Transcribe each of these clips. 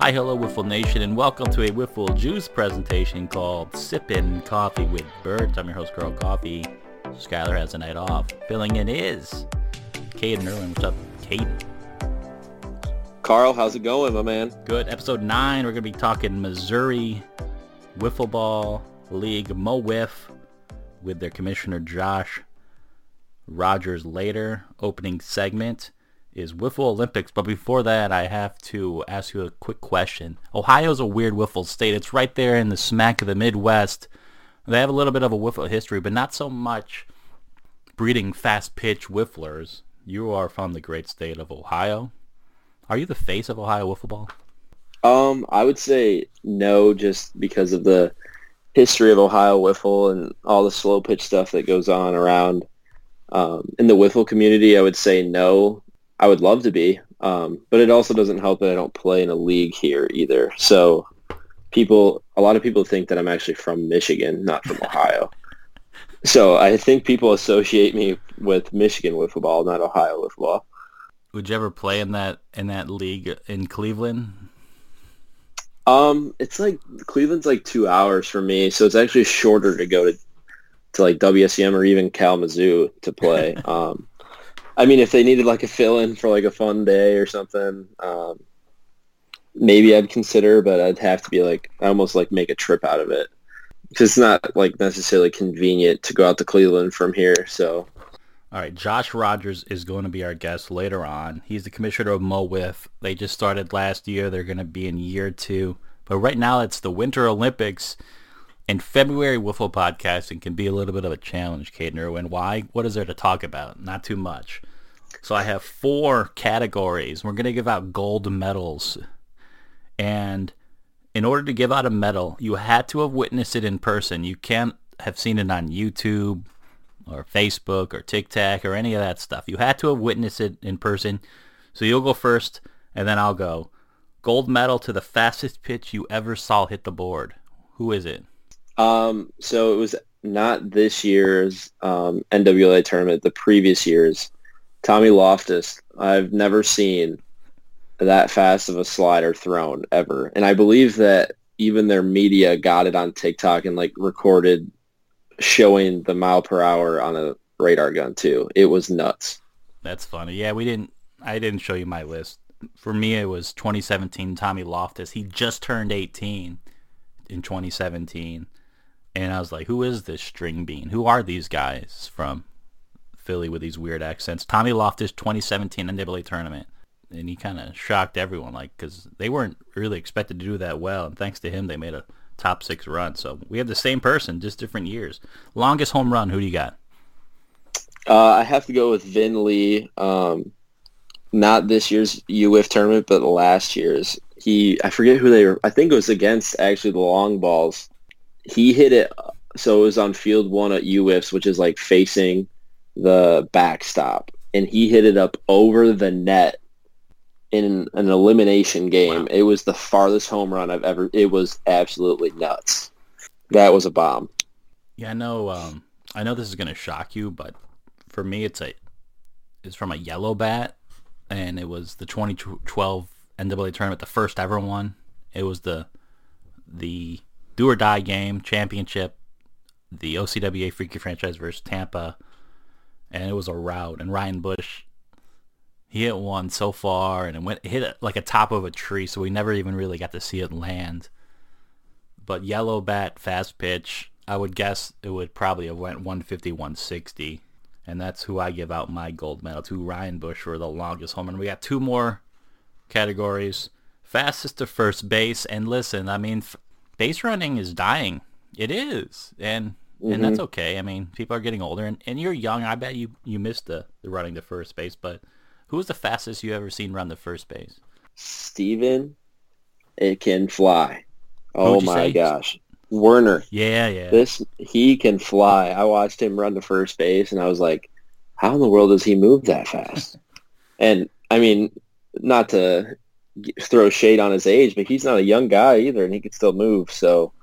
Hi, hello, Wiffle Nation, and welcome to a Wiffle Juice presentation called Sippin' Coffee with Bert. I'm your host, Carl Coffee. Skylar has a night off. Filling in is Caden Irwin. What's up, Caden? Carl, how's it going, my man? Good. Episode 9, we're going to be talking Missouri Wiffle Ball League Mo-Wiff with their commissioner, Josh Rogers, later. Opening segment is Wiffle Olympics, but before that, I have to ask you a quick question. Ohio's a weird wiffle state. It's right there in the smack of the Midwest. They have a little bit of a wiffle history, but not so much breeding fast-pitch wifflers. You are from the great state of Ohio. Are you the face of Ohio wiffle ball? I would say no, just because of the history of Ohio wiffle and all the slow pitch stuff that goes on around. In the wiffle community, I would say no. I would love to be, but it also doesn't help that I don't play in a league here either. So a lot of people think that I'm actually from Michigan, not from Ohio. So I think people associate me with Michigan wiffle ball, not Ohio wiffle ball. Would you ever play in that league in Cleveland? It's like Cleveland's like 2 hours for me, so it's actually shorter to go to like WSEM or even Kalamazoo to play. I mean, if they needed like a fill-in for like a fun day or something, maybe I'd consider, but I'd have to be like, I almost like make a trip out of it. Because it's not like necessarily convenient to go out to Cleveland from here, so. All right, Josh Rogers is going to be our guest later on. He's the commissioner of Mo-Wiff. They just started last year. They're going to be in year 2. But right now it's the Winter Olympics. And February wiffle podcasting can be a little bit of a challenge, Caden Irwin. Why? What is there to talk about? Not too much. So I have 4 categories. We're going to give out gold medals. And in order to give out a medal, you had to have witnessed it in person. You can't have seen it on YouTube or Facebook or TikTok or any of that stuff. You had to have witnessed it in person. So you'll go first, and then I'll go. Gold medal to the fastest pitch you ever saw hit the board. Who is it? So it was not this year's NWA tournament, the previous year's. Tommy Loftus. I've never seen that fast of a slider thrown ever. And I believe that even their media got it on TikTok and like recorded showing the mile per hour on a radar gun too. It was nuts. That's funny. Yeah, I didn't show you my list. For me, it was 2017 Tommy Loftus. He just turned 18 in 2017. And I was like, who is this string bean? Who are these guys from Philly with these weird accents? Tommy Loftus, 2017 NCAA tournament. And he kind of shocked everyone, like, because they weren't really expected to do that well. And thanks to him, they made a top 6 run. So we have the same person, just different years. Longest home run, who do you got? I have to go with Vin Lee. Not this year's UWIF tournament, but last year's. I forget who they were. I think it was against actually the long balls. He hit it, so it was on field 1 at UWIFs, which is like facing the backstop. And he hit it up over the net in an elimination game. Wow. It was the farthest home run I've ever. It was absolutely nuts. That was a bomb. Yeah, I know this is going to shock you, but for me it's from a yellow bat, and it was the 2012 NCAA tournament, the first ever one. It was the do or die game, championship, the OCWA Freaky franchise versus Tampa, and it was a rout. And Ryan Bush, he hit one so far, and it hit it like a top of a tree, so we never even really got to see it land. But yellow bat, fast pitch, I would guess it would probably have went 150, 160, and that's who I give out my gold medal to, Ryan Bush, for the longest home run. We got 2 more categories. Fastest to first base, and listen, I mean, base running is dying. It is, and that's okay. I mean, people are getting older, and you're young. I bet you missed the running to first base, but who was the fastest you ever seen run to first base? Steven, it can fly. Oh my gosh. Werner. Yeah. He can fly. I watched him run to first base, and I was like, how in the world does he move that fast? And, I mean, not to throw shade on his age, but he's not a young guy either, and he can still move. So,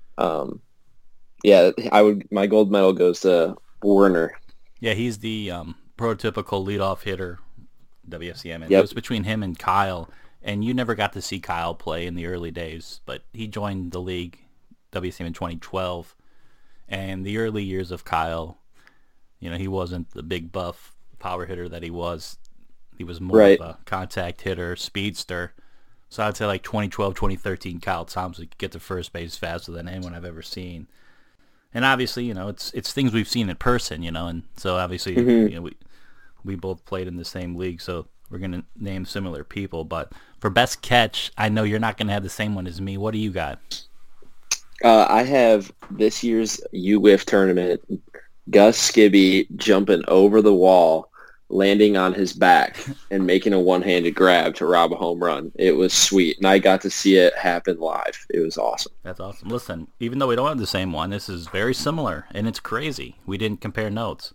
yeah, my gold medal goes to Werner. Yeah, he's the prototypical leadoff hitter, WFCM. And It was between him and Kyle. And you never got to see Kyle play in the early days, but he joined the league, WSM, in 2012. And the early years of Kyle, he wasn't the big buff power hitter that he was. He was more Right. of a contact hitter, speedster. So I'd say like 2012, 2013, Kyle Thompson could get to first base faster than anyone I've ever seen. And obviously, it's things we've seen in person, and so obviously, we both played in the same league, so we're going to name similar people. But for best catch, I know you're not going to have the same one as me. What do you got? I have this year's UWIF tournament, Gus Skibby jumping over the wall, landing on his back, and making a one-handed grab to rob a home run. It was sweet, and I got to see it happen live. It was awesome. That's awesome. Listen, even though we don't have the same one, this is very similar, and it's crazy. We didn't compare notes.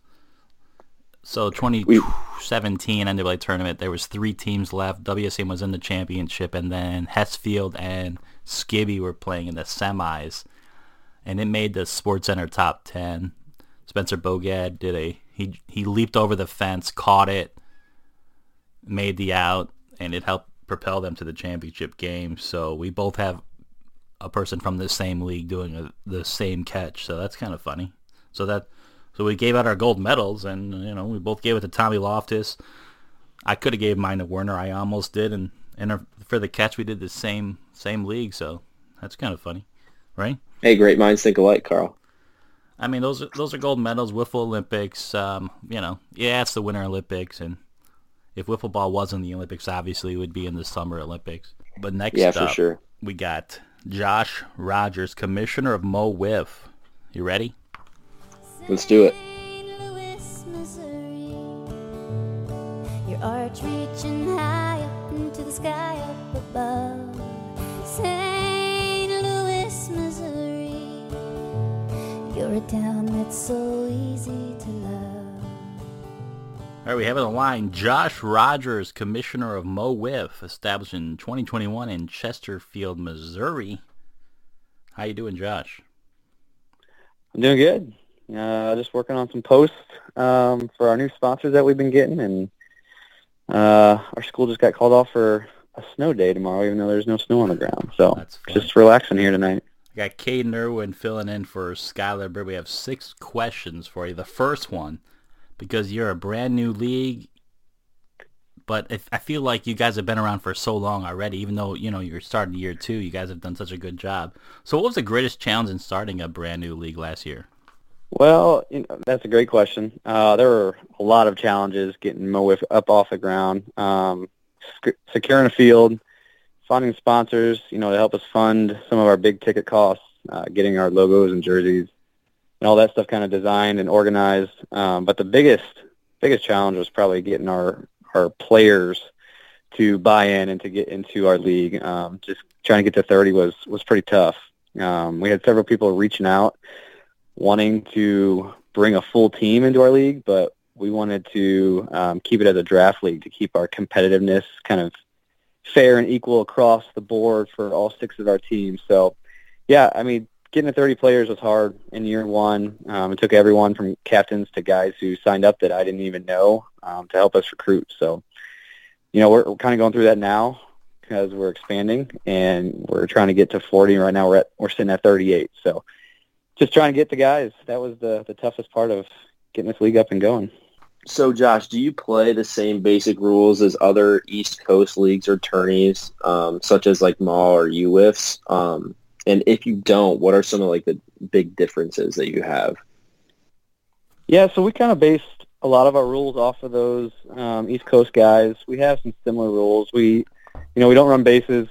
So 2017 NCAA tournament, there was 3 teams left. WSM was in the championship, and then Hessfield and Skibby were playing in the semis, and it made the SportsCenter top 10. Spencer Bogad did he leaped over the fence, caught it, made the out, and it helped propel them to the championship game. So we both have a person from the same league doing the same catch. So that's kind of funny. So we gave out our gold medals, and we both gave it to Tommy Loftus. I could have gave mine to Werner. I almost did, and for the catch we did the same league. So that's kind of funny, right? Hey, great minds think alike, Carl. I mean, those are gold medals. Wiffle Olympics, it's the Winter Olympics, and if wiffle ball was in the Olympics, obviously it would be in the Summer Olympics. But next Yeah, up, for sure. we got Josh Rogers, Commissioner of Mo-Wiff. You ready? Let's do it. St. Louis, Missouri. Your arch reaching high up into the sky up above. St. Louis, Missouri. You're a town that's so easy to love. All right, we have on the line Josh Rogers, Commissioner of Mo-Wiff, established in 2021 in Chesterfield, Missouri. How you doing, Josh? I'm doing good. Just working on some posts for our new sponsors that we've been getting, and our school just got called off for a snow day tomorrow, even though there's no snow on the ground. So That's fun. just relaxing here tonight. I got Caden Irwin filling in for Skylar Bird. We have 6 questions for you. The first one, because you're a brand new league, but I feel like you guys have been around for so long already, even though, you're starting year 2, you guys have done such a good job. So what was the greatest challenge in starting a brand new league last year? Well, that's a great question. There were a lot of challenges getting Mo-Wiff up off the ground, securing a field, finding sponsors, to help us fund some of our big ticket costs, getting our logos and jerseys, and all that stuff kind of designed and organized. But the biggest challenge was probably getting our players to buy in and to get into our league. Just trying to get to 30 was pretty tough. We had several people reaching out, wanting to bring a full team into our league, but we wanted to keep it as a draft league to keep our competitiveness kind of fair and equal across the board for all 6 of our teams. So, yeah, I mean, getting to 30 players was hard in year 1. It took everyone from captains to guys who signed up that I didn't even know to help us recruit. So, we're kind of going through that now because we're expanding, and we're trying to get to 40. Right now we're sitting at 38. So just trying to get the guys. That was the toughest part of getting this league up and going. So, Josh, do you play the same basic rules as other East Coast leagues or tourneys, such as like MAW or UWIFs? And if you don't, what are some of like the big differences that you have? Yeah, so we kind of based a lot of our rules off of those East Coast guys. We have some similar rules. We don't run bases.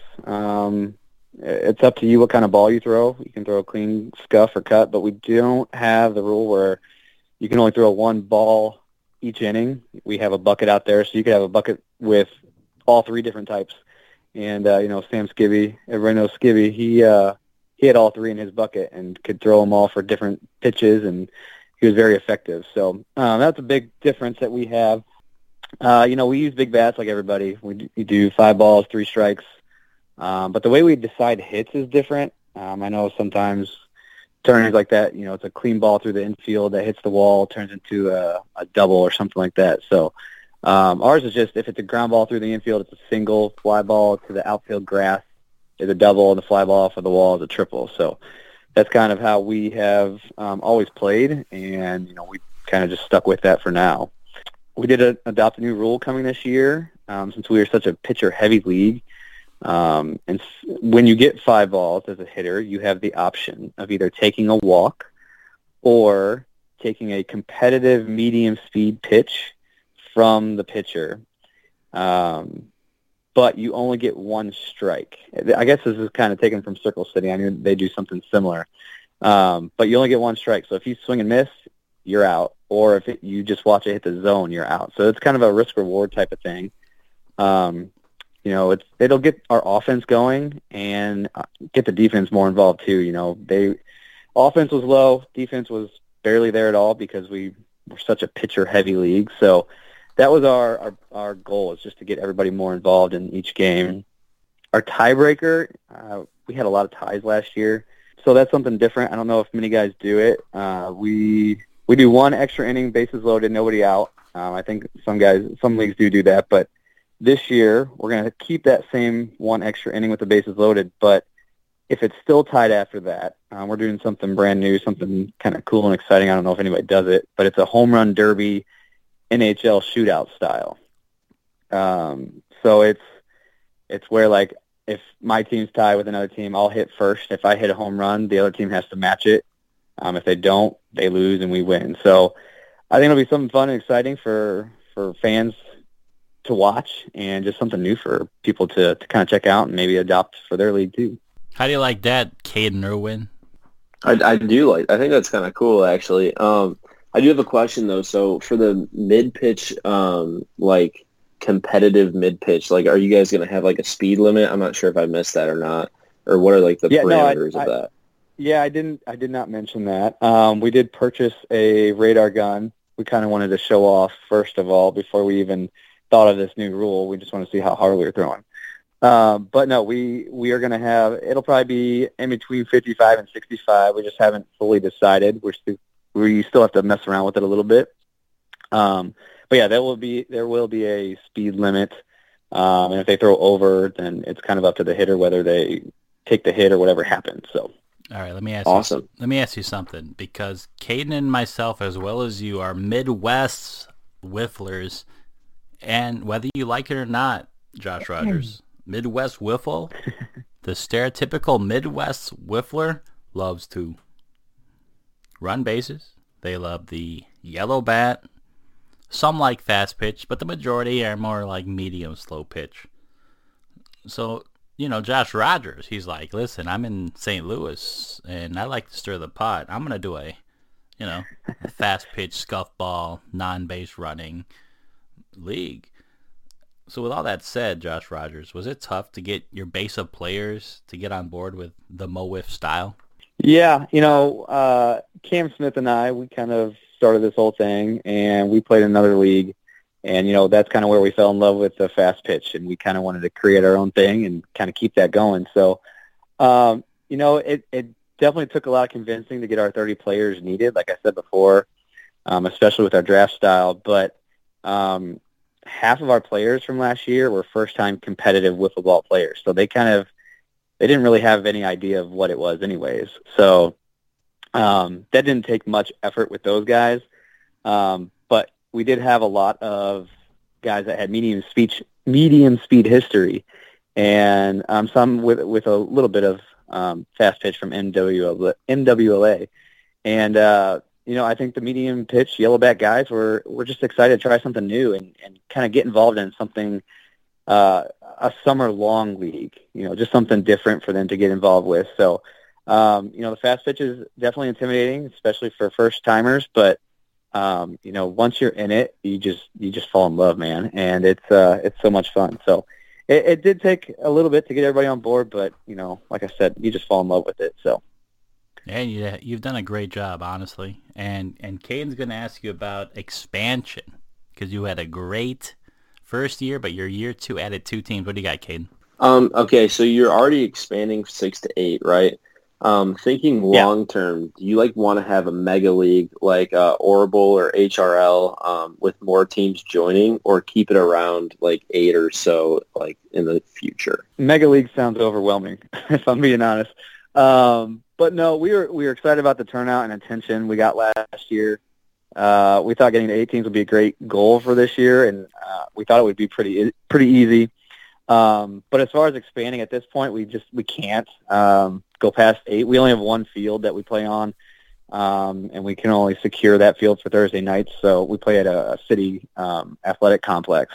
It's up to you what kind of ball you throw. You can throw a clean scuff or cut, but we don't have the rule where you can only throw one ball each inning. We have a bucket out there, so you could have a bucket with all 3 different types. And, Sam Skibby, everybody knows Skibby, he had all 3 in his bucket and could throw them all for different pitches, and he was very effective. So that's a big difference that we have. We use big bats like everybody. We do 5 balls, 3 strikes. But the way we decide hits is different. I know sometimes tourneys like that, it's a clean ball through the infield that hits the wall, turns into a double or something like that. So Ours is just if it's a ground ball through the infield, it's a single. Fly ball to the outfield grass is a double, and the fly ball off of the wall is a triple. So that's kind of how we have always played, and we kind of just stuck with that for now. We did adopt a new rule coming this year since we are such a pitcher-heavy league. When you get 5 balls as a hitter, you have the option of either taking a walk or taking a competitive medium-speed pitch from the pitcher. But you only get 1 strike. I guess this is kind of taken from Circle City. I mean, they do something similar. But you only get 1 strike. So if you swing and miss, you're out. Or if you just watch it hit the zone, you're out. So it's kind of a risk-reward type of thing. It'll get our offense going and get the defense more involved too. Offense was low, defense was barely there at all because we were such a pitcher-heavy league. So that was our goal, is just to get everybody more involved in each game. Our tiebreaker, we had a lot of ties last year, so that's something different. I don't know if many guys do it. We do 1 extra inning, bases loaded, nobody out. I think some leagues do that, but this year we're going to keep that same 1 extra inning with the bases loaded, but if it's still tied after that, we're doing something brand new, something kind of cool and exciting. I don't know if anybody does it, but it's a home run derby NHL shootout style. So it's where, like, if my team's tied with another team, I'll hit first. If I hit a home run, the other team has to match it. If they don't, they lose and we win. So I think it'll be something fun and exciting for fans to watch, and just something new for people to kind of check out and maybe adopt for their league too. How do you like that, Caden Irwin? I do I think that's kind of cool, actually. I do have a question, though. So for the mid-pitch, competitive mid-pitch, are you guys going to have, a speed limit? I'm not sure if I missed that or not. Or what are, the parameters of that? Yeah, I did not mention that. We did purchase a radar gun. We kind of wanted to show off, first of all, before we even thought of this new rule. We just want to see how hard we were throwing. But no, we are going to have, it'll probably be in between 55 and 65. We just haven't fully decided. We still have to mess around with it a little bit. But yeah, there will be a speed limit. And if they throw over, then it's kind of up to the hitter whether they take the hit or whatever happens. So. All right, let me ask you something, because Caden and myself, as well as you, are Midwest whifflers, and whether you like it or not, Josh Rogers, Midwest Wiffle, the stereotypical Midwest Wiffler loves to run bases. They love the yellow bat. Some like fast pitch, but the majority are more like medium slow pitch. So, Josh Rogers, he's like, listen, I'm in St. Louis, and I like to stir the pot. I'm going to do a fast pitch, scuff ball, non-base running league. So with all that said, Josh Rogers, was it tough to get your base of players to get on board with the MoWiff style? Yeah, Cam Smith and I, we kind of started this whole thing, and we played in another league. And, that's kind of where we fell in love with the fast pitch, and we kind of wanted to create our own thing and kind of keep that going. So, it definitely took a lot of convincing to get our 30 players needed, like I said before, especially with our draft style. But half of our players from last year were first-time competitive wiffle ball players. So they didn't really have any idea of what it was anyways. So that didn't take much effort with those guys. But we did have a lot of guys that had medium speed history, and some with a little bit of fast pitch from NWLA. And I think the medium pitch yellow bat guys were just excited to try something new and kind of get involved in something, a summer long league, just something different for them to get involved with. So the fast pitch is definitely intimidating, especially for first timers, but once you're in it, you just fall in love, man. And it's so much fun. So it did take a little bit to get everybody on board, but like I said, you just fall in love with it. So. And you've done a great job, honestly. And Caden's going to ask you about expansion, because you had a great first year, but your year 2 added 2 teams. What do you got, Caden? Okay, so you're already expanding 6 to 8, right? Thinking Yeah. long term, do you like want to have a mega league like Orbital or HRL with more teams joining, or keep it around like 8 or so like in the future? Mega League sounds overwhelming, if I'm being honest. But no, we were excited about the turnout and attention we got last year. We thought getting to 8 teams would be a great goal for this year, and we thought it would be pretty easy. But as far as expanding at this point, we can't go past 8. We only have one field that we play on, and we can only secure that field for Thursday nights. So we play at a city athletic complex.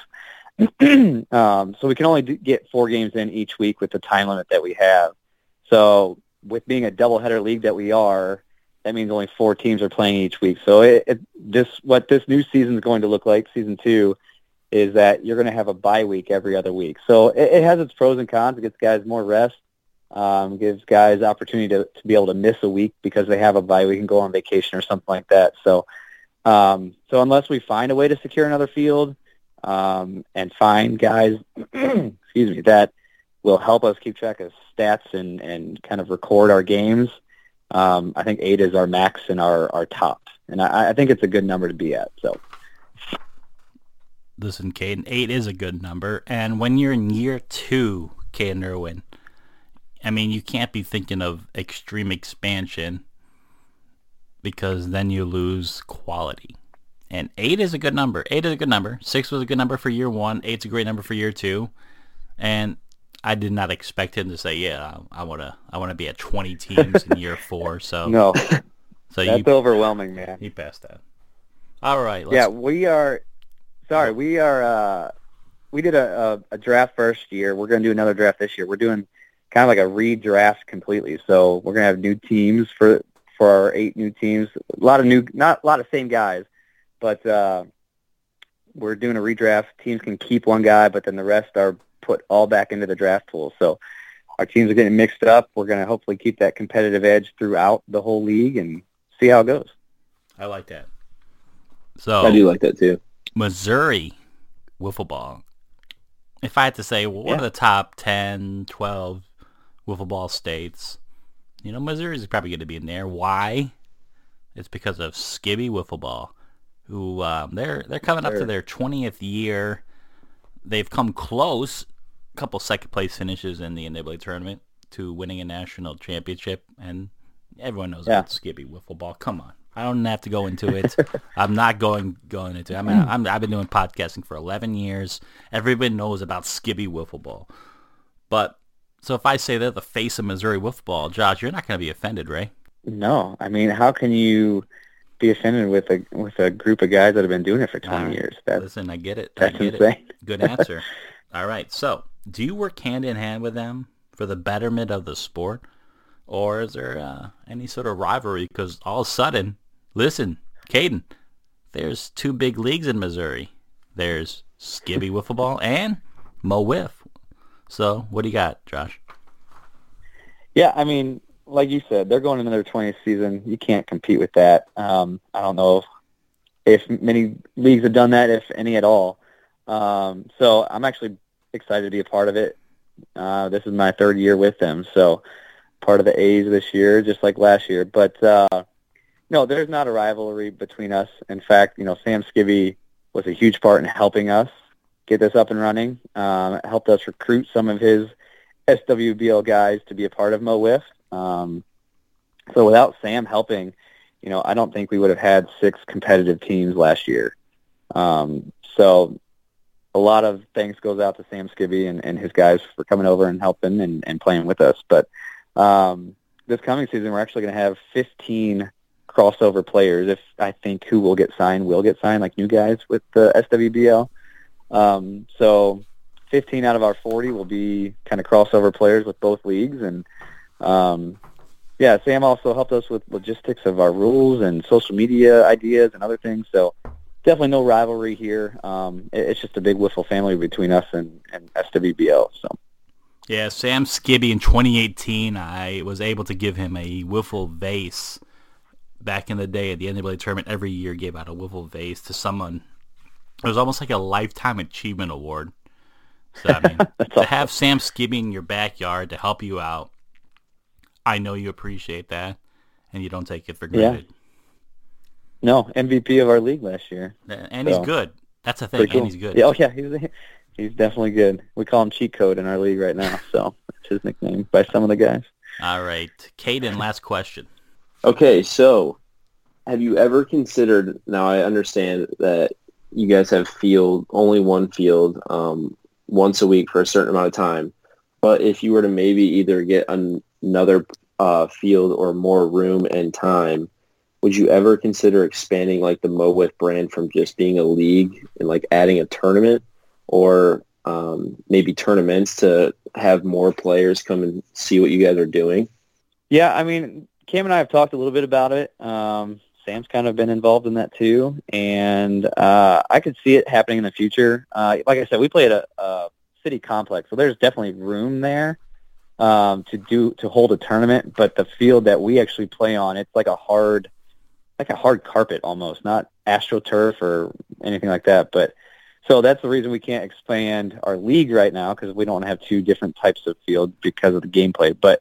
So we can only get 4 games in each week with the time limit that we have. So with being a doubleheader league that we are, that means only 4 teams are playing each week. So what this new season is going to look like, season 2, is that you're going to have a bye week every other week. So it has its pros and cons. It gives guys more rest, gives guys opportunity to be able to miss a week because they have a bye week and go on vacation or something like that. So unless we find a way to secure another field and find guys, excuse me, that will help us keep track of stats and kind of record our games, I think 8 is our max and our tops. And I think it's a good number to be at. So. Listen, Caden, 8 is a good number. And when you're in year 2, Caden Irwin, I mean, you can't be thinking of extreme expansion because then you lose quality. And 8 is a good number. 8 is a good number. 6 was a good number for year 1. 8's a great number for year 2. And I did not expect him to say, yeah, I want to be at 20 teams in year 4. So No, so that's overwhelming, man. he passed that. All right. Yeah, we are. Sorry, we are. We did a draft first year. We're going to do another draft this year. We're doing kind of like a redraft completely. So we're going to have new teams for our 8 new teams. Not a lot of same guys, but we're doing a redraft. Teams can keep one guy, but then the rest are put all back into the draft pool. So our teams are getting mixed up. We're going to hopefully keep that competitive edge throughout the whole league and see how it goes. I like that. So I do like that too. Missouri wiffle ball. If I had to say, well, what are the top 10, 12 wiffle ball states? You know, Missouri's probably going to be in there. Why? It's because of Skibby Wiffle Ball, who they're coming up to their 20th year. They've come close, a couple second place finishes in the NCAA tournament to winning a national championship, and everyone knows about Skibby Wiffle Ball. Come on. I don't have to go into it. I'm not going into it. I've been doing podcasting for 11 years. Everybody knows about Skibby Wiffle Ball. But, so if I say they're the face of Missouri Wiffle Ball, Josh, you're not going to be offended, right? No. I mean, how can you be offended with a group of guys that have been doing it for 20 years? Listen, I get it. That's insane. Good answer. All right. So, do you work hand in hand with them for the betterment of the sport? Or is there any sort of rivalry? Because all of a sudden, listen, Caden, there's 2 big leagues in Missouri. There's Skibby Wiffle Ball and Mo Wiff. So, what do you got, Josh? Yeah, I mean, like you said, they're going into their 20th season. You can't compete with that. I don't know if many leagues have done that, if any at all. So I'm actually excited to be a part of it. This is my 3rd year with them, so part of the A's this year, just like last year. But no, there's not a rivalry between us. In fact, Sam Skibby was a huge part in helping us get this up and running. Helped us recruit some of his SWBL guys to be a part of Mo Wiff. So without Sam helping, I don't think we would have had 6 competitive teams last year. So a lot of thanks goes out to Sam Skibby and his guys for coming over and helping and playing with us. But this coming season, we're actually going to have 15 crossover players. If I think who will get signed, like new guys with the SWBL. So 15 out of our 40 will be kind of crossover players with both leagues. And Sam also helped us with logistics of our rules and social media ideas and other things. So definitely no rivalry here. It's just a big wiffle family between us and SWBL. So. Yeah, Sam Skibby in 2018, I was able to give him a wiffle vase. Back in the day at the NCAA tournament, every year gave out a wiffle vase to someone. It was almost like a lifetime achievement award. So, I mean, to have Sam Skibby in your backyard to help you out, I know you appreciate that, and you don't take it for Yeah. granted. No, MVP of our league last year. And he's So, good. That's the thing, Pretty cool. and he's good. Yeah, oh yeah, he's definitely good. We call him Cheat Code in our league right now, so that's his nickname by some of the guys. All right. Caden, last question. Okay, so have you ever considered, now I understand that you guys have only one field once a week for a certain amount of time, but if you were to maybe either get another field or more room and time, would you ever consider expanding like the MoWiff brand from just being a league and like adding a tournament or maybe tournaments to have more players come and see what you guys are doing? Yeah, I mean, Cam and I have talked a little bit about it. Sam's kind of been involved in that too, and I could see it happening in the future. Like I said, we play at a city complex, so there's definitely room there to hold a tournament. But the field that we actually play on, it's like a hard carpet almost, not AstroTurf or anything like that. But so that's the reason we can't expand our league right now, because we don't have two different types of field because of the gameplay. But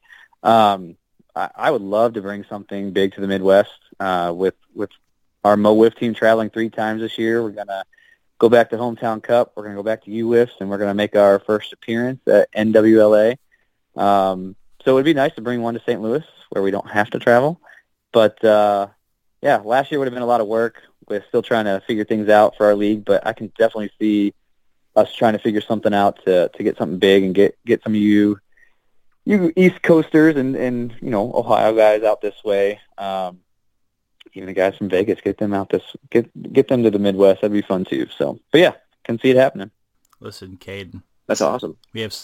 I would love to bring something big to the Midwest with our MoWiff team traveling 3 times this year. We're going to go back to Hometown Cup. We're going to go back to UWIFs, and we're going to make our first appearance at NWLA. So it would be nice to bring one to St. Louis where we don't have to travel. But, yeah, last year would have been a lot of work. We're still trying to figure things out for our league, but I can definitely see us trying to figure something out to get something big and get some of you East Coasters and Ohio guys out this way. Even the guys from Vegas, get them out get them to the Midwest. That'd be fun too. So, but yeah, can see it happening. Listen, Caden. That's awesome.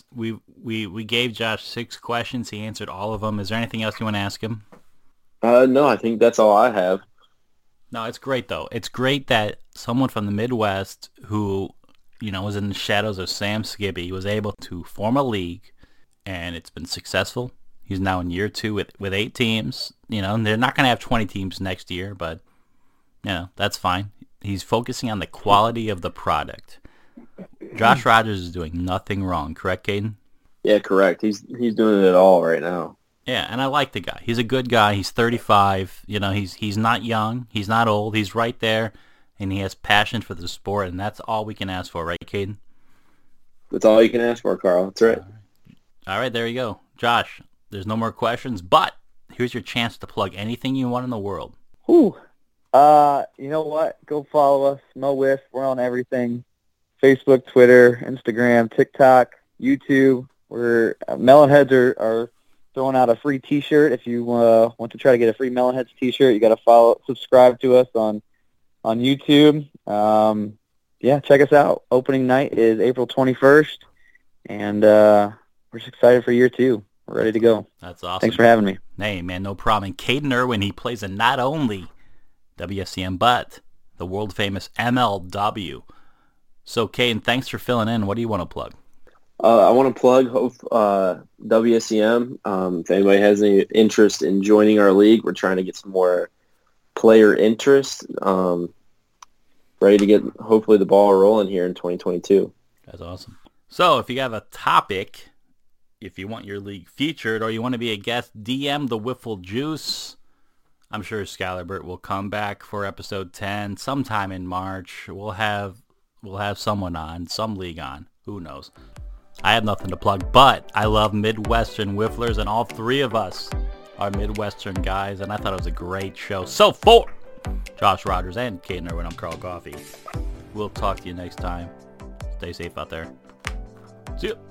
We gave Josh 6 questions. He answered all of them. Is there anything else you want to ask him? No, I think that's all I have. No, it's great though. It's great that someone from the Midwest who, was in the shadows of Sam Skibby was able to form a league, and it's been successful. He's now in year 2 with 8 teams. And they're not going to have 20 teams next year, but that's fine. He's focusing on the quality of the product. Josh Rogers is doing nothing wrong, correct, Caden? Yeah, correct. He's doing it all right now. Yeah, and I like the guy. He's a good guy. He's 35. He's not young. He's not old. He's right there, and he has passion for the sport, and that's all we can ask for, right, Caden? That's all you can ask for, Carl. That's right. All right, there you go. Josh, there's no more questions, but here's your chance to plug anything you want in the world. You know what? Go follow us, MoWiff. We're on everything. Facebook, Twitter, Instagram, TikTok, YouTube. We're Melonheads are throwing out a free T-shirt. If you want to try to get a free Melonheads T-shirt, you got to subscribe to us on YouTube. Check us out. Opening night is April 21st, and we're just excited for year 2. We're ready to go. That's awesome. Thanks for having me. Hey, man, no problem. And Caden Irwin, he plays in not only WSCM, but the world-famous MLW. So, Caden, thanks for filling in. What do you want to plug? I want to plug WSCM. If anybody has any interest in joining our league, we're trying to get some more player interest. Ready to get, hopefully, the ball rolling here in 2022. That's awesome. So, if you have a topic, if you want your league featured, or you want to be a guest, DM the Wiffle Juice. I'm sure Skylabert will come back for episode 10 sometime in March. We'll have someone on, some league on. Who knows? I have nothing to plug, but I love Midwestern Wifflers, and all 3 of us are Midwestern guys, and I thought it was a great show. So for Josh Rogers and Caden Irwin, I'm Carl Coffey. We'll talk to you next time. Stay safe out there. See you.